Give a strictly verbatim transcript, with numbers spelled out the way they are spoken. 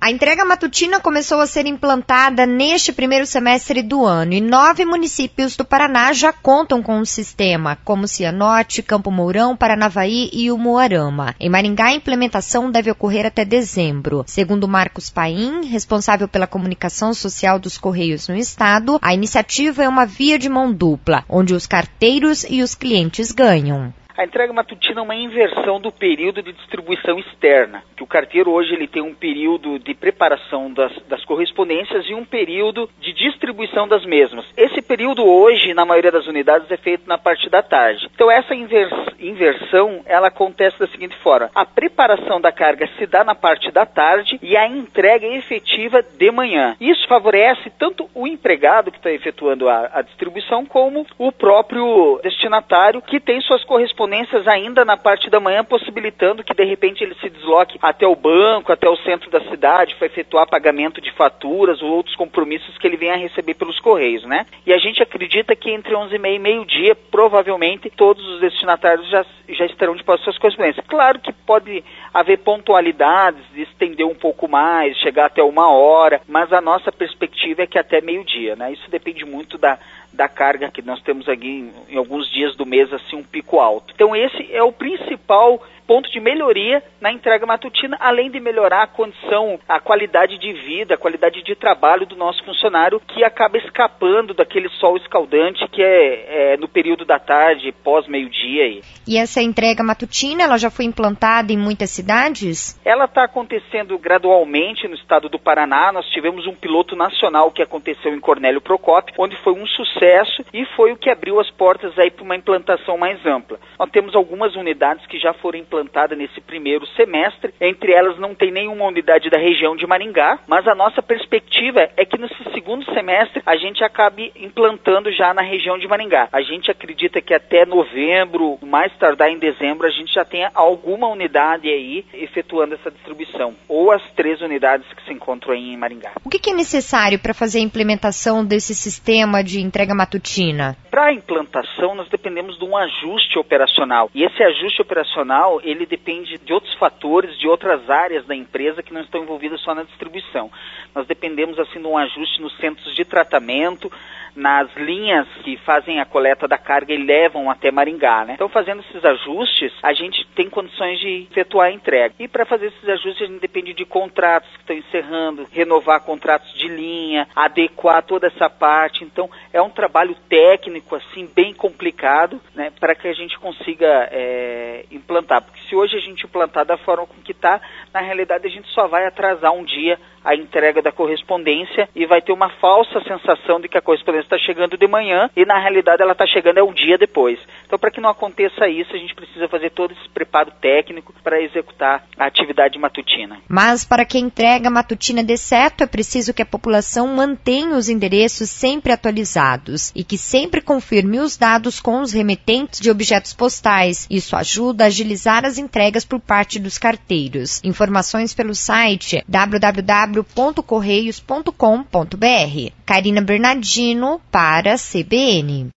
A entrega matutina começou a ser implantada neste primeiro semestre do ano e nove municípios do Paraná já contam com o sistema, como Cianorte, Campo Mourão, Paranavaí e Umuarama. Em Maringá, a implementação deve ocorrer até dezembro. Segundo Marcos Paim, responsável pela comunicação social dos Correios no estado, a iniciativa é uma via de mão dupla, onde os carteiros e os clientes ganham. A entrega matutina é uma inversão do período de distribuição externa, que o carteiro hoje ele tem um período de preparação das, das correspondências e um período de distribuição das mesmas. Esse período hoje, na maioria das unidades, é feito na parte da tarde. Então essa invers, inversão, ela acontece da seguinte forma: a preparação da carga se dá na parte da tarde e a entrega é efetiva de manhã. Isso favorece tanto o empregado que está efetuando a, a distribuição, como o próprio destinatário que tem suas correspondências ainda na parte da manhã, possibilitando que de repente ele se desloque até o banco, até o centro da cidade, para efetuar pagamento de faturas ou outros compromissos que ele venha a receber pelos Correios, né? E a gente acredita que entre onze e meia e meio-dia, provavelmente, todos os destinatários já, já estarão de posse suas correspondências. Claro que pode haver pontualidades, de estender um pouco mais, chegar até uma hora, mas a nossa perspectiva é que até meio-dia, né? Isso depende muito da da carga que nós temos aqui em, em alguns dias do mês, assim, um pico alto. Então esse é o principal ponto de melhoria na entrega matutina, além de melhorar a condição, a qualidade de vida, a qualidade de trabalho do nosso funcionário, que acaba escapando daquele sol escaldante que é, é no período da tarde, pós-meio-dia. Aí. E essa entrega matutina, ela já foi implantada em muitas cidades? Ela está acontecendo gradualmente no estado do Paraná. Nós tivemos um piloto nacional que aconteceu em Cornélio Procópio, onde foi um sucesso e foi o que abriu as portas aí para uma implantação mais ampla. Nós temos algumas unidades que já foram implantadas implantada nesse primeiro semestre, entre elas não tem nenhuma unidade da região de Maringá, mas a nossa perspectiva é que nesse segundo semestre a gente acabe implantando já na região de Maringá. A gente acredita que até novembro, mais tardar em dezembro, a gente já tenha alguma unidade aí efetuando essa distribuição, ou as três unidades que se encontram aí em Maringá. O que, que é necessário para fazer a implementação desse sistema de entrega matutina? Para a implantação, nós dependemos de um ajuste operacional, e esse ajuste operacional ele depende de outros fatores, de outras áreas da empresa que não estão envolvidas só na distribuição. Nós dependemos assim de um ajuste nos centros de tratamento, nas linhas que fazem a coleta da carga e levam até Maringá, né? Então, fazendo esses ajustes, a gente tem condições de efetuar a entrega. E para fazer esses ajustes, a gente depende de contratos que estão encerrando, renovar contratos de linha, adequar toda essa parte. Então, é um trabalho técnico, assim, bem complicado, né? Para que a gente consiga é, implantar. Porque se hoje a gente implantar da forma como que está, na realidade a gente só vai atrasar um dia a entrega da correspondência e vai ter uma falsa sensação de que a correspondência está chegando de manhã e na realidade ela está chegando é um dia depois. Então, para que não aconteça isso, a gente precisa fazer todo esse preparo técnico para executar a atividade matutina. Mas para que a entrega matutina dê certo, é preciso que a população mantenha os endereços sempre atualizados e que sempre confirme os dados com os remetentes de objetos postais. Isso ajuda a agilizar as entregas por parte dos carteiros. Informações pelo site w w w ponto correios ponto com ponto b r. Karina Bernardino para a C B N.